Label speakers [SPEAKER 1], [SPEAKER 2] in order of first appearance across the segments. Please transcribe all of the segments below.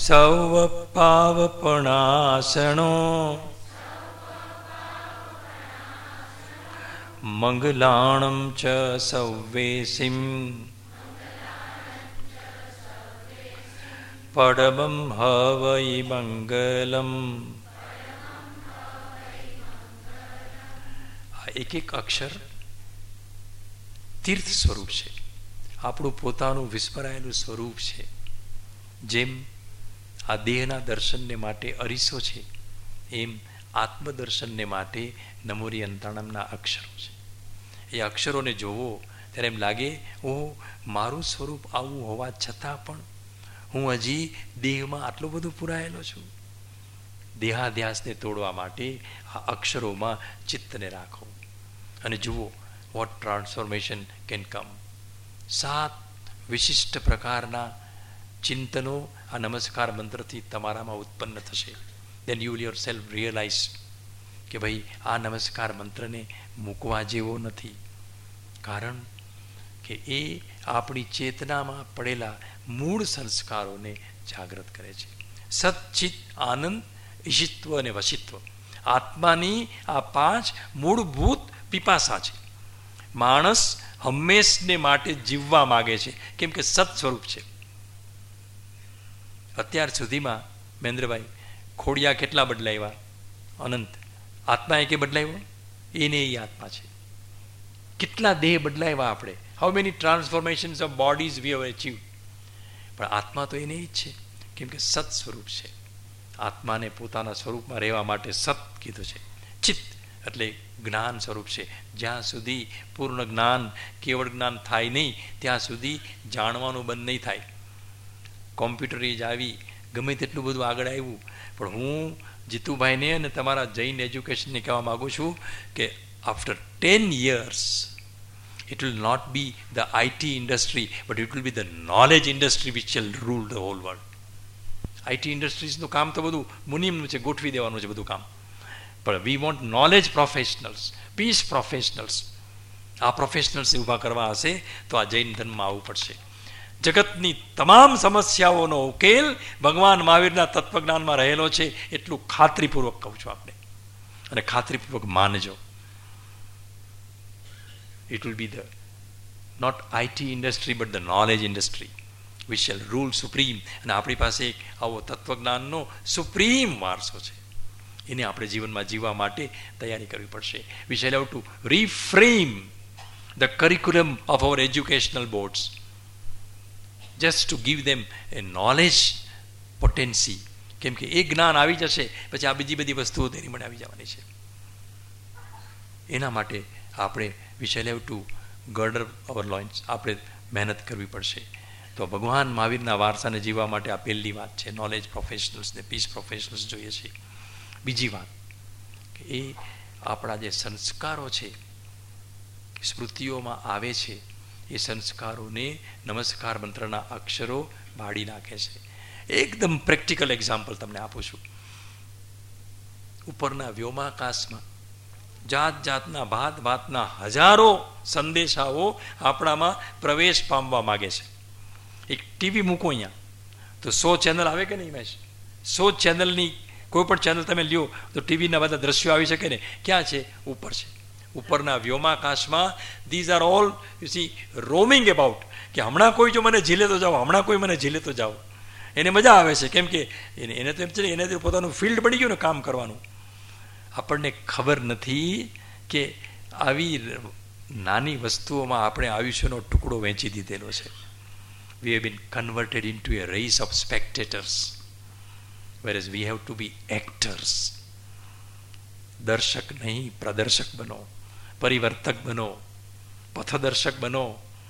[SPEAKER 1] સૌ પાવપણાસણો મંગલાણમ ચ સૌવેસિમ પડમં હવૈ મંગલમ. આ એક એક અક્ષર તીર્થ સ્વરૂપ છે, આપણું પોતાનું વિસ્મરાયેલું સ્વરૂપ છે. જેમ આ દેહના દર્શનને માટે અરીસો છે, એમ આત્મદર્શનને માટે નમોરી અંતાણમના અક્ષરો છે. એ અક્ષરોને જોવો ત્યારે એમ લાગે, ઓહ, મારું સ્વરૂપ આવું હોવા છતાં પણ હું હજી દેહમાં આટલો બધો પુરાયેલો છું. દેહાધ્યાસને તોડવા માટે આ અક્ષરોમાં ચિત્તને રાખો અને જુઓ વોટ ટ્રાન્સફોર્મેશન કેન કમ. 7 વિશિષ્ટ પ્રકારના ચિંતનો આ નમસ્કાર મંત્રથી તમારામાં ઉત્પન્ન થશે. Then you will yourself realise કે ભાઈ આ નમસ્કાર મંત્રને મૂકવા જેવો નથી, કારણ કે એ આપણી ચેતનામાં પડેલા મૂળ સંસ્કારોને જાગૃત કરે છે. સચ્ચિત, આનંદ, ઈશિત્વ અને વશિત્વ આત્માની આ 5 મૂળભૂત પીપાસા છે. માણસ હંમેશને માટે જીવવા માગે છે, કેમ કે સત સ્વરૂપ છે. અત્યાર સુધીમાં મહેન્દ્રભાઈ ખોડિયા કેટલા બદલાવ્યા? અનંત. આત્મા એકે બદલાવ્યો? એને એ આત્મા છે. કેટલા દેહ બદલાવ્યા આપણે? How many transformations of bodies we have achieved. પણ આત્મા તો એને જ છે, કેમ કે સત સ્વરૂપ છે. આત્માને પોતાના સ્વરૂપમાં રહેવા માટે સત કીધું છે. ચિત્ત એટલે જ્ઞાન સ્વરૂપ છે. જ્યાં સુધી પૂર્ણ જ્ઞાન, કેવળ જ્ઞાન થાય નહીં ત્યાં સુધી જાણવાનું બંધ નહીં થાય. કોમ્પ્યુટર એજ આવી, ગમે તેટલું બધું આગળ આવ્યું, પણ હું જીતુભાઈને અને તમારા જૈન એજ્યુકેશનને કહેવા માગું છું કે after 10 years it will not be the IT industry, but it will be the knowledge industry which shall rule the whole world. IT industries નું કામ તો બધું મુનિમનું છે, ગોઠવી દેવાનું છે બધું કામ. પણ we want knowledge professionals, peace professionals. આ પ્રોફેશનલ્સને ઊભા કરવા હશે તો આ જૈન ધર્મમાં આવવું પડશે. જગતની તમામ સમસ્યાઓનો ઉકેલ ભગવાન મહાવીરના તત્વજ્ઞાનમાં રહેલો છે, એટલું ખાતરીપૂર્વક કહું છું આપણે, અને ખાતરીપૂર્વક માનજો. It will be the not IT industry but the knowledge industry which shall rule supreme. અને આપણી પાસે એક આવો તત્વજ્ઞાનનો સુપ્રીમ વારસો છે, એને આપણે જીવનમાં જીવવા માટે તૈયારી કરવી પડશે. We shall have to reframe the curriculum of our educational boards just to give them a knowledge potency. કેમ કે એ જ્ઞાન આવી જશે પછી આ બીજી બધી વસ્તુઓ તેની મને આવી જવાની છે. એના માટે આપણે we shall have to gird our loins. આપણે મહેનત કરવી પડશે. તો ભગવાન મહાવીરના વારસાને જીવવા માટે આ પહેલી વાત છે. નોલેજ પ્રોફેશનલ્સ ને પીસ પ્રોફેશનલ્સ જોઈએ છે. બીજી વાત કે એ આપણા જે સંસ્કારો છે, સ્મૃતિઓમાં આવે છે, એ સંસ્કારોને નમસ્કાર મંત્રના અક્ષરો બાળી નાખે છે. એકદમ પ્રેક્ટિકલ એક્ઝામ્પલ તમને આપું છું. ઉપરના વ્યોમાકાશમાં જાત જાતના ભાત ભાતના હજારો સંદેશાઓ આપણામાં પ્રવેશ પામવા માગે છે. એક ટીવી મૂકો અહીંયા તો 100 ચેનલ આવે કે નહીં મેશ? 100 ચેનલની કોઈ પણ ચેનલ તમે લ્યો તો ટીવીના બધા દ્રશ્યો આવી શકે ને? ક્યાં છે? ઉપર છે. ઉપરના વ્યોમાકાશમાં these are all you see roaming about, કે હમણાં કોઈ જો મને ઝીલે તો જાઓ, હમણાં કોઈ મને ઝીલે તો જાઓ. એને મજા આવે છે, કેમ કે એને તો એમ છે, એને તો પોતાનું ફિલ્ડ બની ગયું ને કામ કરવાનું. આપણને ખબર નથી કે આવી નાની વસ્તુઓમાં આપણે આયુષ્યનો ટુકડો વહેંચી દીધેલો છે. We have been converted into a race of spectators, whereas we have to be actors. દર્શક નહીં, પ્રદર્શક બનો, પરિવર્તક બનો, પથદર્શક બનો.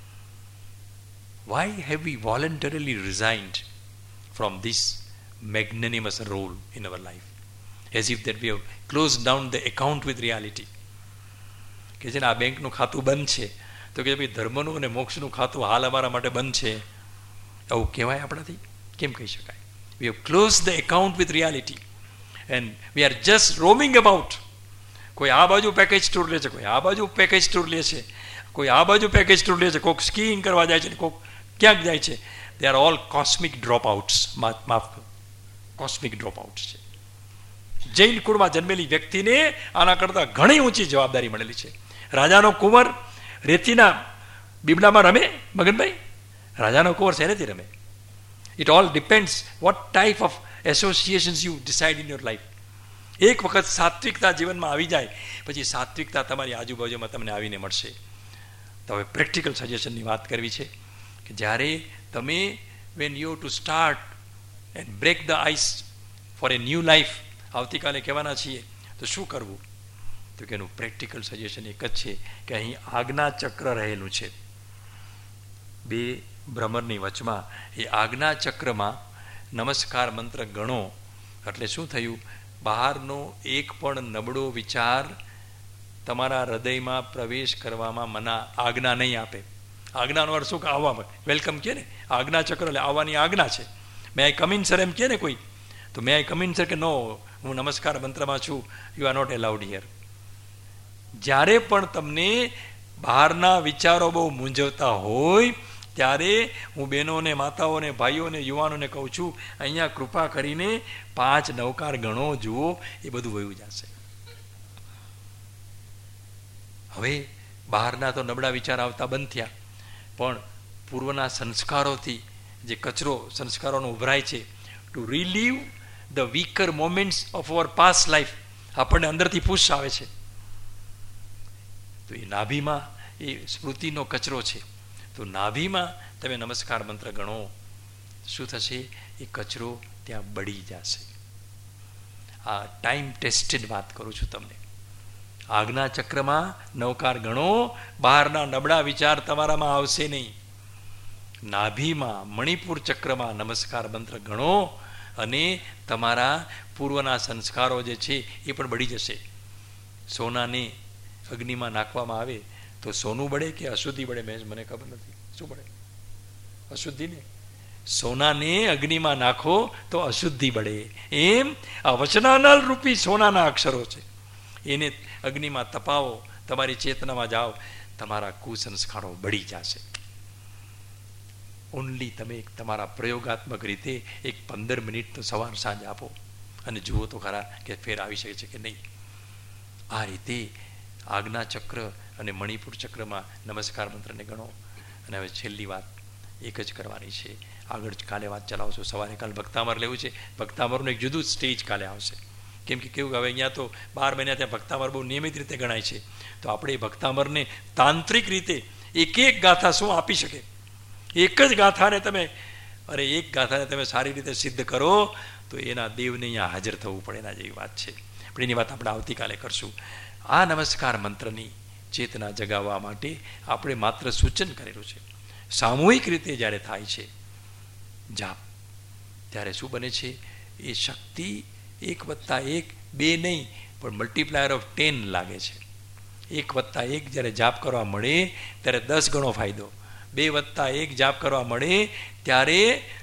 [SPEAKER 1] Why have we voluntarily resigned from this magnanimous role in our life? As if that we have closed down the account with reality. કે છે ને આ બેંકનું ખાતું બંધ છે તો કે ભાઈ ધર્મનું અને મોક્ષનું ખાતું હાલ અમારા માટે બંધ છે, આવું કહેવાય આપણાથી? કેમ કહી શકાય? We have closed the account with reality and we are just roaming about. કોઈ આ બાજુ પેકેજ ટૂર લે છે, કોઈ આ બાજુ પેકેજ ટૂર લે છે, કોઈ આ બાજુ પેકેજ ટૂર લે છે, કોઈક સ્કીઈંગ કરવા જાય છે, કોઈક ક્યાંક જાય છે. They are all cosmic dropouts. માફ કોસ્મિક ડ્રોપ આઉટ છે. જૈન કુળમાં જન્મેલી વ્યક્તિને આના કરતાં ઘણી ઊંચી જવાબદારી મળેલી છે. રાજાનો કુંવર રેતીના બીબડામાં રમે? મગનભાઈ, રાજાનો કુંવર શેનેથી રમે? It all depends what type of associations you decide in your life. એક વખત સાત્વિકતા જીવનમાં આવી જાય પછી સાત્વિકતા તમારી આજુબાજુમાં તમને આવીને મળશે. તો હવે પ્રેક્ટિકલ સજેશનની વાત કરવી છે કે જ્યારે તમે when you to start and break the ice for a new life, આવતીકાલે કહેવાના છીએ, તો શું કરવું? તો કે એનું પ્રેક્ટિકલ સજેશન એક જ છે કે અહીં આજ્ઞા ચક્ર રહેલું છે. બે ભ્રમરની વચમાં એ આજ્ઞા ચક્રમાં નમસ્કાર મંત્ર ગણો એટલે શું થયું? બહારનો એક પણ નબળો વિચાર તમારા હૃદયમાં પ્રવેશ કરવામાં આજ્ઞા નહીં આપે. આજ્ઞાનો અર્થ શું? કે આવવામાં વેલકમ કહે ને, આજ્ઞા ચક્ર એટલે આવવાની આજ્ઞા છે. મે આઈ કમ ઇન સર એમ કહે ને કોઈ, તો મે આઈ કમ ઇન સર કે નો, હું નમસ્કાર મંત્રમાં છું, you are not allowed here. જ્યારે પણ તમને બહારના વિચારો બહુ મૂંઝવતા હોય ત્યારે હું બહેનોને, માતાઓને, ભાઈઓને, યુવાનોને કહું છું, અહીંયા કૃપા કરીને 5 નવકાર ગણો, જુઓ, એ બધું વયું જશે. હવે બહારના તો નબળા વિચાર આવતા બંધ થયા, પણ પૂર્વના સંસ્કારોથી જે કચરો સંસ્કારોનો ઉભરાય છે, to relive the weaker moments of our past life, આપણને અંદરથી પુશ આવે છે. તો એ નાભીમાં એ સ્મૃતિનો કચરો છે. તો નાભીમાં તમે નમસ્કાર મંત્ર ગણો, શું થશે? એ કચરો ત્યાં બળી જશે. આ ટાઈમ ટેસ્ટેડ વાત કરું છું તમને. આજ્ઞા ચક્રમાં નવકાર ગણો, બહારના નબળા વિચાર તમારામાં આવશે નહીં. નાભીમાં મણિપુર ચક્રમાં નમસ્કાર મંત્ર ગણો અને તમારા પૂર્વના સંસ્કારો જે છે એ પણ બળી જશે. સોનાને અગ્નિમાં નાખવામાં આવે તો સોનું બળે કે અશુદ્ધિ બળે? મને ખબર નથી, શું બળે? અશુદ્ધિ ને. સોનાને અગ્નિમાં નાખો તો અશુદ્ધિ બળે. એમ આ વચનાનલ રૂપી સોનાના અક્ષરો છે, એને અગ્નિમાં તપાવો, તમારી ચેતનામાં જાઓ, તમારા કુસંસ્કારો બળી જશે. ઓનલી તમે તમારા પ્રયોગાત્મક રીતે એક 15 મિનિટ તો સવાર સાંજ આપો અને જુઓ તો ખરા કે ફેર આવી શકે છે કે નહીં. આ રીતે આજ્ઞા ચક્ર અને મણિપુર ચક્રમાં નમસ્કાર મંત્રને ગણો. અને હવે છેલ્લી વાત એક જ કરવાની છે, આગળ કાલે વાત ચલાવશો. સવારે કાલે ભક્તામર લેવું છે. ભક્તામરનું એક જુદું સ્ટેજ કાલે આવશે. કેમ કે કેવું, હવે અહીંયા તો 12 મહિના ત્યાં ભક્તામર બહુ નિયમિત રીતે ગણાય છે. તો આપણે એ ભક્તામરને તાંત્રિક રીતે એક ગાથા શું આપી શકે? એક જ ગાથાને તમે, એક ગાથાને તમે સારી રીતે સિદ્ધ કરો તો એના દેવને અહીંયા હાજર થવું પડે, એના જેવી વાત છે. પણ એની વાત આપણે આવતીકાલે કરશું. આ નમસ્કાર મંત્રની ચેતના જગાવવા માટે આપણે માત્ર સૂચન કરેલું છે. સામૂહિક રીતે જ્યારે થાય છે જાપ, ત્યારે શું બને છે? એ શક્તિ 1+1 2 નહીં, પણ મલ્ટીપ્લાયર ઓફ 10 લાગે છે. 1+1 જ્યારે જાપ કરવા મળે ત્યારે 10 ગણો ફાયદો. 2+1 જાપ કરવા મળે ત્યારે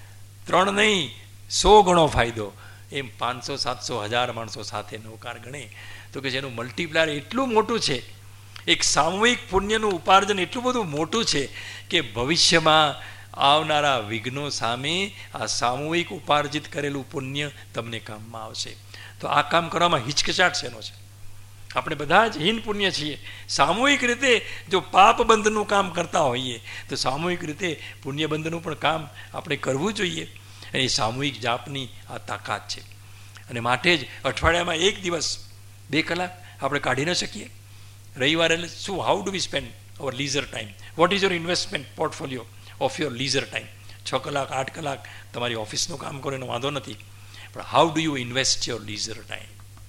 [SPEAKER 1] 3 નહીં 100 ગણો ફાયદો. એમ 500, 700, 1000 માણસો સાથે નવકાર ગણે તો કે જેનું મલ્ટીપ્લાયર એટલું મોટું છે, એક સામૂહિક પુણ્યનું ઉપાર્જન એટલું બધું મોટું છે કે ભવિષ્યમાં આવનારા વિઘ્નો સામે આ સામૂહિક ઉપાર્જિત કરેલું પુણ્ય તમને કામમાં આવશે. તો આ કામ કરવામાં હિચકચાટ શેનો છે? આપણે બધા જ હીન પુણ્ય છીએ. સામૂહિક રીતે જો પાપ બંધનું કામ કરતા હોઈએ તો સામૂહિક રીતે પુણ્યબંધનું પણ કામ આપણે કરવું જોઈએ. એ સામૂહિક જાપની આ તાકાત છે. અને માટે જ અઠવાડિયામાં 1 દિવસ 2 કલાક આપણે કાઢી ન શકીએ? રવિવારે શું, how do we spend our leisure time? What is your investment portfolio of your leisure time? 6 કલાક 8 કલાક તમારી ઓફિસનું કામ કરો એનો વાંધો નથી, પણ how do you invest your leisure time?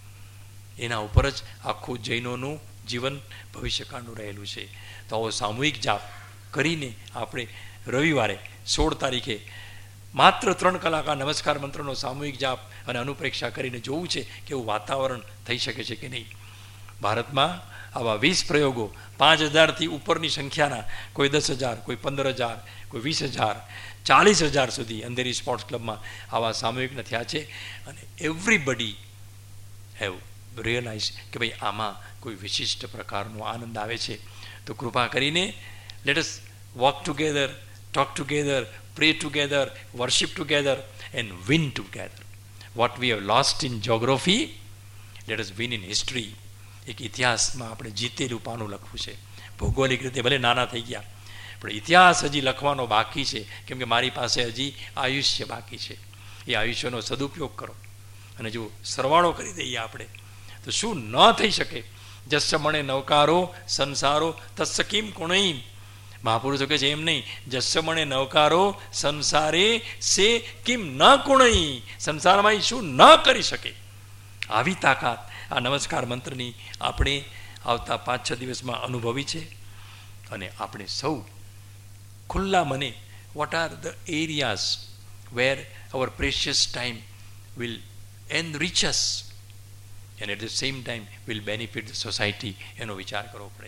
[SPEAKER 1] એના ઉપર જ આખું જૈનોનું જીવન ભવિષ્યકાળનું રહેલું છે. તો આવો સામૂહિક જાપ કરીને આપણે રવિવારે 16 તારીખે માત્ર 3 કલાક આ નમસ્કાર મંત્રનો સામૂહિક જાપ અને અનુપ્રેક્ષા કરીને જોવું છે કે એવું વાતાવરણ થઈ શકે છે કે નહીં. ભારતમાં આવા 20 પ્રયોગો 5000થી ઉપરની સંખ્યાના, કોઈ 10,000, કોઈ 15,000, કોઈ 20,000, 40,000 સુધી અંધેરી સ્પોર્ટ્સ ક્લબમાં આવા સામૂહિકના થયા છે. અને એવરીબડી હેવ રિયલાઇઝ કે ભાઈ આમાં કોઈ વિશિષ્ટ પ્રકારનો આનંદ આવે છે. તો કૃપા કરીને let us walk together, talk together, pray together, worship together and win together. What we have lost in geography, let us win in history. એક ઇતિહાસમાં આપણે જીતેલું પાનું લખવું છે. ભૌગોલિક રીતે ભલે નાના થઈ ગયા, પણ ઇતિહાસ હજી લખવાનો બાકી છે, કેમ કે મારી પાસે હજી આયુષ્ય બાકી છે. એ આયુષ્યનો સદુપયોગ કરો. અને જો સરવાળો કરી દઈએ આપણે તો શું ન થઈ શકે. જસ્ય મણે નવકારો સંસારો તસ્ય કિમ કુણઈ. મહાપુરુષો કહે છે એમ નહીં, જસ્ય મણે નવકારો સંસારે સે કિમ ન કુણઈ. સંસારમાં શું ન કરી શકે. આવી તાકાત આ નમસ્કાર મંત્રની આપણે આવતા 5-6 દિવસમાં અનુભવી છે. અને આપણે સૌ ખુલ્લા મને, what are the areas where our precious time will enrich us and at the same time will benefit the society, એનો વિચાર કરવો પડે.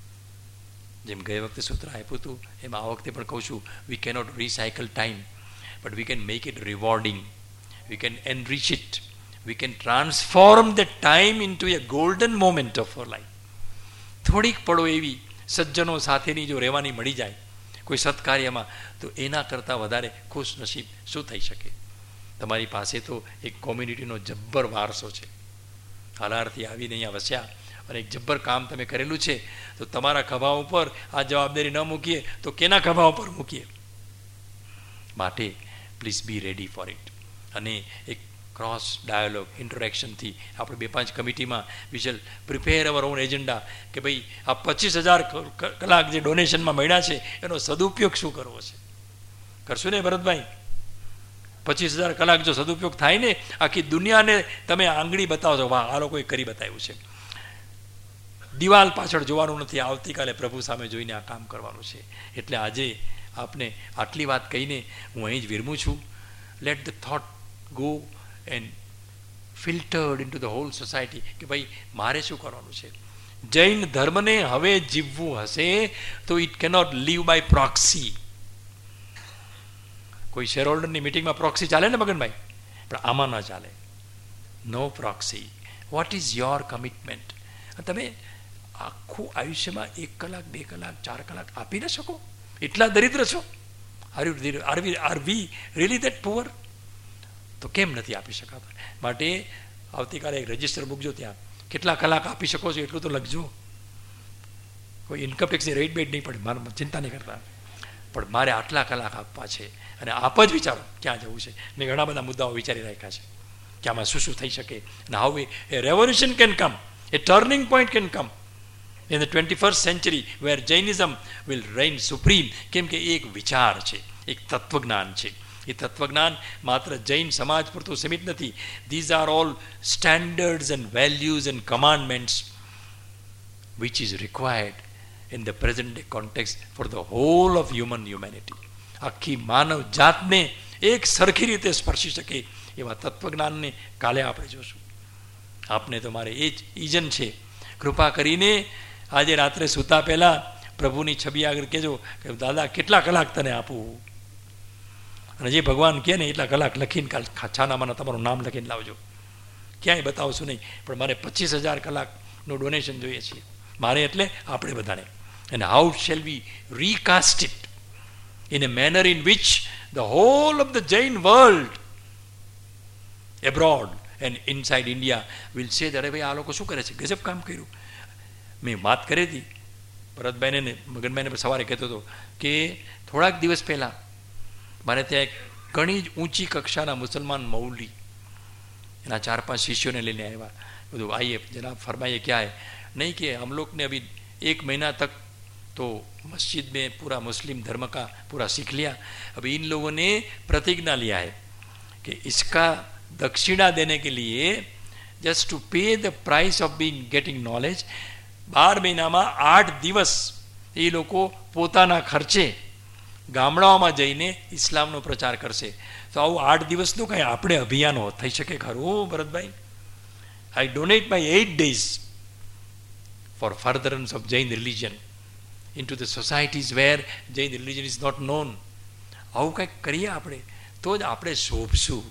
[SPEAKER 1] જેમ ગઈ વખતે સૂત્ર આપ્યું હતું એમ આ વખતે પણ કહું છું, we cannot recycle time, but we can make it rewarding, we can enrich it, we can transform the time into a golden moment of our life. થોડીક પળો એવી સજ્જનો સાથેની જો રહેવાની મળી જાય કોઈ સત્કાર્યમાં, તો એના કરતાં વધારે ખુશ નસીબ શું થઈ શકે. તમારી પાસે તો એક કોમ્યુનિટીનો જબ્બર વારસો છે. હાલારથી આવીને અહીંયા વસ્યા અને એક જબ્બર કામ તમે કરેલું છે, તો તમારા ખભા ઉપર આ જવાબદારી ન મૂકીએ તો કેના ખભા ઉપર મૂકીએ. માટે please be ready for it. અને એક ક્રોસ ડાયલોગ ઇન્ટરેક્શનથી આપણે 2-5 કમિટીમાં we shall prepare our own agenda કે ભાઈ આ 25,000 કલાક જે ડોનેશનમાં મળ્યા છે એનો સદુપયોગ શું કરવો છે. કરશું ને ભરતભાઈ? 25,000 કલાક જો સદુપયોગ થાય ને, આખી દુનિયાને તમે આંગળી બતાવશો, વાહ આ લોકોએ કરી બતાવ્યું છે. દિવાલ પાછળ જોવાનું નથી, આવતીકાલે પ્રભુ સામે જોઈને આ કામ કરવાનું છે. એટલે આજે આપને આટલી વાત કહીને હું અહીં જ વિરમું છું. Let the thought go and filtered in to the whole society કે ભાઈ મારે શું કરવાનું છે. જૈન ધર્મને હવે જીવવું હશે તો it cannot live by proxy. કોઈ શેર હોલ્ડરની મિટિંગમાં પ્રોક્સી ચાલે ને મગનભાઈ, પણ આમાં ન ચાલે. No proxy. What is your commitment? તમે આખું આયુષ્યમાં 1 કલાક 2 કલાક 4 કલાક આપી ન શકો? એટલા દરિદ્ર છો? Are we really that poor? તો કેમ નથી આપી શકાતા? માટે આવતીકાલે એક રજિસ્ટર મૂકજો, ત્યાં કેટલા કલાક આપી શકો છો એટલું તો લખજો. કોઈ ઇન્કમ ટેક્સની રેટ બેટ નહીં પડે, મારે ચિંતા નહીં કરતા, પણ મારે આટલા કલાક આપવા છે. અને આપ જ વિચારો ક્યાં જવું છે. મેં ઘણા બધા મુદ્દાઓ વિચારી રાખ્યા છે કે આમાં શું શું થઈ શકે. અને how a revolution can come, a turning point can come in the 21st century where Jainism will reign supreme. કેમ કે એક વિચાર છે, એક તત્વજ્ઞાન છે. એ તત્વજ્ઞાન માત્ર જૈન સમાજ પૂરતું સીમિત નથી. These are all standards and values and commandments which is required in the present day context for the whole of humanity. આખી માનવ જાતને એક સરખી રીતે સ્પર્શી શકે એવા તત્વજ્ઞાનને કાલે આપણે જોશું. આપને તો મારે એ જ ઈજન છે. કૃપા કરીને આજે રાત્રે સૂતા પહેલાં પ્રભુની છબી આગળ કહેજો કે દાદા કેટલા કલાક તને આપું, અને જે ભગવાન કહે ને એટલા કલાક લખીને કાલ છાનામાના તમારું નામ લખીને લાવજો. ક્યાંય બતાવશું નહીં, પણ મારે 25,000 કલાકનું ડોનેશન જોઈએ છે. મારે એટલે આપણે બધાને. અને how shall we recast it in a manner in which the whole of the Jain world abroad and inside India will say that ભાઈ આ લોકો શું કરે છે, ગજબ કામ કર્યું. મેં વાત કરી હતી ભરતભાઈને ને મગનભાઈને સવારે કહેતો હતો કે થોડાક દિવસ પહેલાં મારે ત્યાં એક ઘણી જ ઊંચી કક્ષાના મુસલમાન મૌલવી એના 4-5 શિષ્યોને લઈને આવ્યા. બધું આઈએ જનાબ ફરમાઈએ ક્યાં હે? નહીં કે हम लोग ने अभी 1 महीना तक तो मस्जिद में पूरा मुस्लिम धर्म का पूरा सीख लिया. अब इन लोगों ने प्रतिज्ञा लिया है कि इसका दक्षिणा देने के लिए just to pay the price of being getting knowledge 12 મહિનામાં 8 દિવસ એ લોકો પોતાના ખર્ચે ગામડાઓમાં જઈને ઇસ્લામનો પ્રચાર કરશે. તો આવું 8 દિવસનું કંઈ આપણે અભિયાનો થઈ શકે ખરું Bharatbhai? I donate my 8 days for furtherance of Jain religion into the societies where Jain religion is not known. આવું કંઈક કરીએ આપણે તો જ આપણે શોભશું.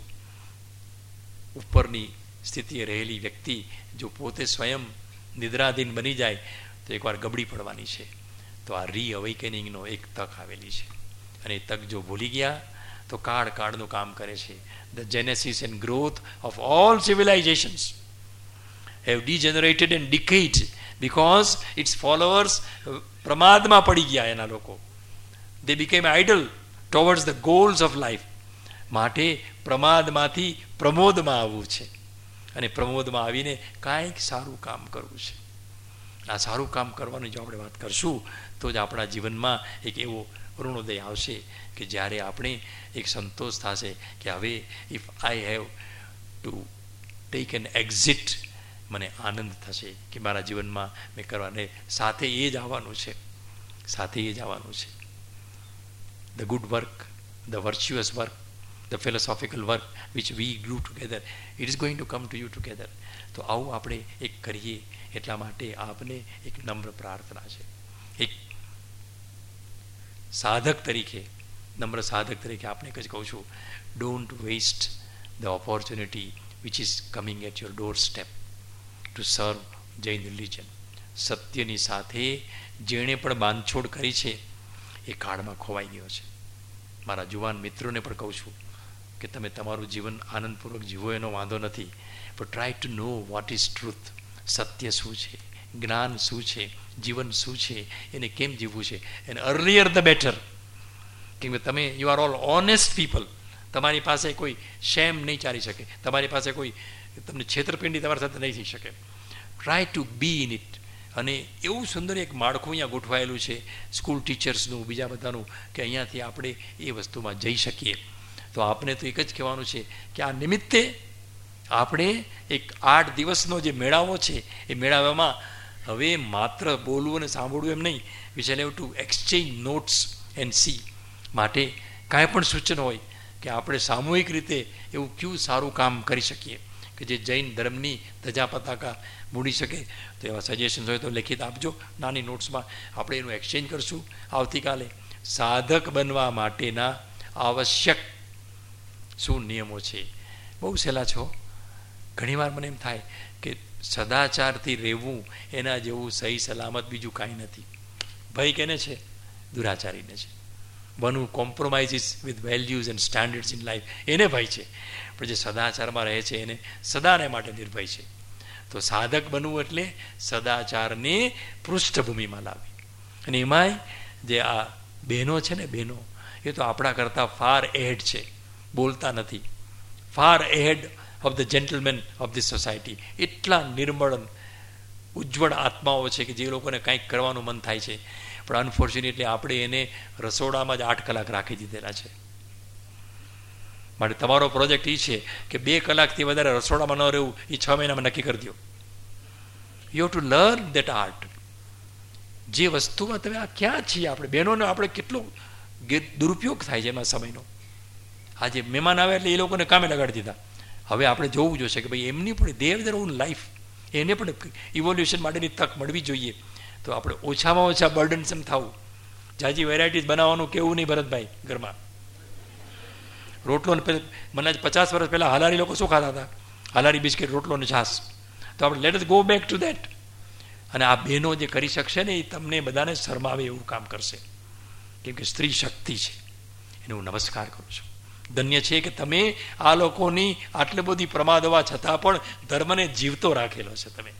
[SPEAKER 1] ઉપરની સ્થિતિએ રહેલી વ્યક્તિ જો પોતે સ્વયં નિદ્રાધીન બની જાય તો એકવાર ગબડી પડવાની છે. તો આ રીઅવેકનિંગનો એક તક આવેલી છે, અને એ તક જો ભૂલી ગયા તો કાળનું કામ કરે છે. The genesis and growth of all civilizations have degenerated and decayed because its followers પ્રમાદમાં પડી ગયા. એના લોકો they became idle towards the goals of life. માટે પ્રમાદમાંથી પ્રમોદમાં આવવું છે, અને પ્રમોદમાં આવીને કાંઈક સારું કામ કરવું છે. આ સારું કામ કરવાની જો આપણે વાત કરશું તો જ આપણા જીવનમાં એક એવો અરુણોદય આવશે કે જ્યારે આપણે એક સંતોષ થશે કે હવે if I have to take an exit, મને આનંદ થશે કે મારા જીવનમાં મેં કરવાને સાથે એ જ આવવાનું છે, સાથે એ જ આવવાનું છે. The good work, the virtuous work, the philosophical work which we do together, it is going to come to you together. તો આવું આપણે એક કરીએ. એટલા માટે આપને એક નમ્ર પ્રાર્થના છે, એક સાધક તરીકે, નમ્ર સાધક તરીકે આપને એક જ કહું છું, don't waste the opportunity which is coming at your doorstep to serve Jain religion. સત્યની સાથે જેણે પણ બાંધછોડ કરી છે એ કાળમાં ખોવાઈ ગયો છે. મારા જુવાન મિત્રોને પણ કહું છું કે તમે તમારું જીવન આનંદપૂર્વક જીવો એનો વાંધો નથી, પણ try to know what is truth. સત્ય શું છે, જ્ઞાન શું છે, જીવન શું છે, એને કેમ જીવવું છે. And earlier the better. કેમ કે તમે you are all honest people. તમારી પાસે કોઈ શેમ નહીં ચાલી શકે, તમારી પાસે કોઈ તમને છેતરપિંડી તમારી સાથે નહીં થઈ શકે. Try to be in it. અને એવું સુંદર એક માળખું અહીંયા ગોઠવાયેલું છે સ્કૂલ ટીચર્સનું, બીજા બધાનું, કે અહીંયાથી આપણે એ વસ્તુમાં જઈ શકીએ. તો આપણે તો એક જ કહેવાનું છે કે આ નિમિત્તે આપણે એક 8 દિવસનો જે મેળાવો છે એ મેળાવામાં હવે માત્ર બોલવું અને સાંભળવું એમ નહીં, we shall have to exchange notes and see. માટે કાંઈ પણ સૂચન હોય કે આપણે સામૂહિક રીતે એવું કયું સારું કામ કરી શકીએ કે જે જૈન ધર્મની ધજા પતાકા મૂડી શકે, તો એવા સજેશન્સ હોય તો લેખિત આપજો નાની નોટ્સમાં. આપણે એનું એક્સચેન્જ કરશું આવતીકાલે. સાધક બનવા માટેના આવશ્યક શું નિયમો છે, બહુ સહેલા છો. ઘણીવાર મને એમ થાય કે સદાચારથી રહેવું એના જેવું સહી સલામત બીજું કાંઈ નથી. ભય કેને છે? દુરાચારીને છે. One who compromises with values and standards in life, એને ભય છે. પણ જે સદાચારમાં રહે છે એને સદાને માટે નિર્ભય છે. તો સાધક બનવું એટલે સદાચારને પૃષ્ઠભૂમિમાં લાવવી. અને એમાંય જે આ બહેનો છે ને, બહેનો એ તો આપણા કરતાં ફાર એહેડ છે, બોલતા નથી. Far ahead of the gentleman of this society. એટલા નિર્મળ ઉજ્જવળ આત્માઓ છે કે જે લોકોને કંઈક કરવાનું મન થાય છે, પણ અનફોર્ચ્યુનેટલી આપણે એને રસોડામાં જ 8 કલાક રાખી દીધેલા છે. માટે તમારો પ્રોજેક્ટ એ છે કે 2 કલાકથી વધારે રસોડામાં ન રહેવું એ 6 મહિનામાં નક્કી કરી દો. You have to learn that art. જે વસ્તુમાં તમે આ ક્યાં છીએ આપણે બહેનોને આપણે કેટલો દુરુપયોગ થાય છે એમાં સમયનો. આજે મહેમાન આવે એટલે એ લોકોને કામે લગાડી દીધા. હવે આપણે જોવું જોશે કે ભાઈ એમની પણ they have their own life, એને પણ ઇવોલ્યુશન માટેની તક મળવી જોઈએ. તો આપણે ઓછામાં ઓછા બર્ડનસમ થવું. જાજી વેરાયટીઝ બનાવવાનું કેવું નહીં ભરતભાઈ ઘરમાં. રોટલો મને 50 વર્ષ પહેલાં હાલારી લોકો શું ખાતા હતા? હાલારી બિસ્કિટ, રોટલો ને છાશ. તો આપણે let us go back to that. અને આ બહેનો જે કરી શકશે ને એ તમને બધાને શરમાવે એવું કામ કરશે, કેમ કે સ્ત્રી શક્તિ છે. એને હું નમસ્કાર કરું છું. ધન્ય છે કે તમે આ લોકોની આટલી બધી પ્રમાદ હોવા છતાં પણ ધર્મને જીવતો રાખેલો છે. તમે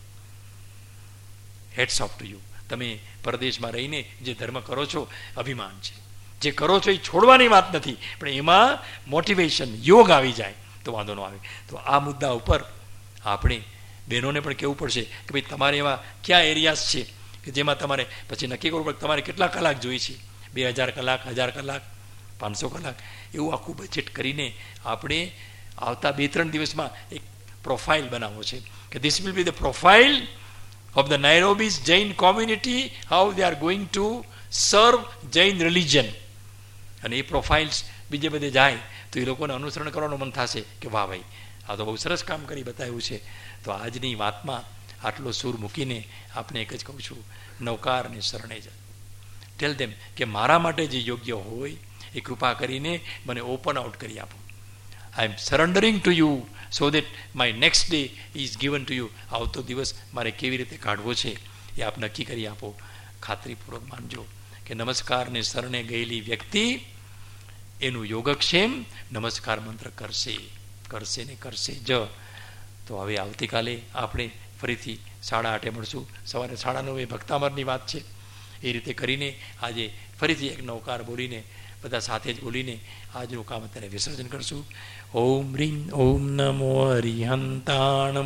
[SPEAKER 1] હેટ્સ ઓફ ટુ યુ. તમે પરદેશમાં રહીને જે ધર્મ કરો છો અભિમાન છે. જે કરો છો એ છોડવાની વાત નથી, પણ એમાં મોટિવેશન યોગ આવી જાય તો વાંધો ન આવે. તો આ મુદ્દા ઉપર આપણે બહેનોને પણ કહેવું પડશે કે ભાઈ તમારે એવા કયા એરિયાઝ છે કે જેમાં તમારે પછી નક્કી કરવું પડે તમારે કેટલા કલાક જોઈએ છે. 2000 કલાક, 1000 કલાક, 500 કલાક, એવું આખું બજેટ કરીને આપણે આવતા 2-3 દિવસમાં એક પ્રોફાઇલ બનાવવો છે કે this will be the profile of the Nairobi's Jain community, how they are going to serve Jain religion. અને એ પ્રોફાઇલ્સ બીજે બધે જાય તો એ લોકોને અનુસરણ કરવાનું મન થશે કે વાહ ભાઈ આ તો બહુ સરસ કામ કરી બતાવ્યું છે. તો આજની વાતમાં આટલો સૂર મૂકીને આપણે એક જ કહું છું, નવકારને શરણે જ ટેલ ધેમ કે મારા માટે જે યોગ્ય હોય એ કૃપા કરીને મને ઓપન આઉટ કરી આપો. I am surrendering to you so that my next day is given to you. આવતો દિવસ મારે કેવી રીતે કાઢવો છે એ આપ નક્કી કરી આપો. ખાતરીપૂર્વક માનજો કે નમસ્કારને શરણે ગયેલી વ્યક્તિ એનું યોગક્ષેમ નમસ્કાર મંત્ર કરશે ને કરશે જ. તો હવે આવતીકાલે આપણે ફરીથી 8:30 મળશું. સવારે 9:30 ભક્તામરની વાત છે. એ રીતે કરીને આજે ફરીથી એક નવકાર બોલીને બધા સાથે જ બોલીને આજનું કામ અત્યારે વિસર્જન કરશું. ઓમ રીમ ઓમ નમો હરિહંતાણમ.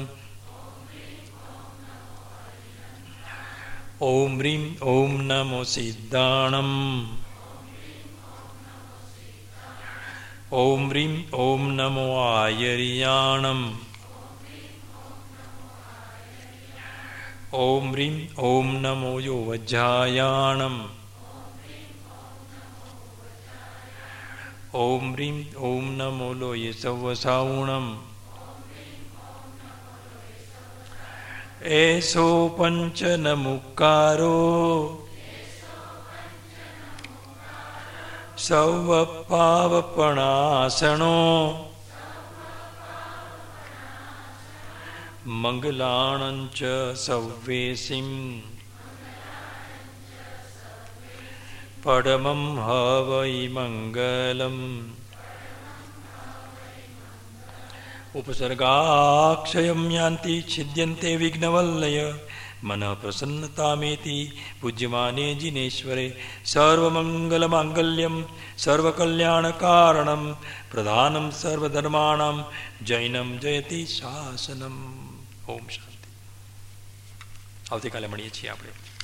[SPEAKER 1] ઓમ રીમ ઓમ નમો સિદ્ધાણમ. ઓમ રીમ ઓમ નમો આયર્યાણમ. ઓમ રીમ ઓમ નમો યો વજ્જાયાણમ. ઓમ રીમ ઓમ નમો લોય સવસાઉણમ. એસો પંચન મુક્કારો સૌ પાવપણાસણો મંગલાણંચ સૌવેસિમ પડમં હવૈ મંગલમ. ઉપસર્ગાક્ષયમ યાન્તિ છિદ્યન્તે વિઘ્નવલ્લય મન પ્રસન્નતામેતિ પૂજ્યમાને જિનેશ્વરે સર્વમંગલમાંગલ્યમ સર્વકલ્યાણકારણમ પ્રધાનમ સર્વધર્માણામ જૈનમ જયતિ શાસનમ. ઓમ શાંતિ. આવતીકાલે મળીએ છીએ આપણે.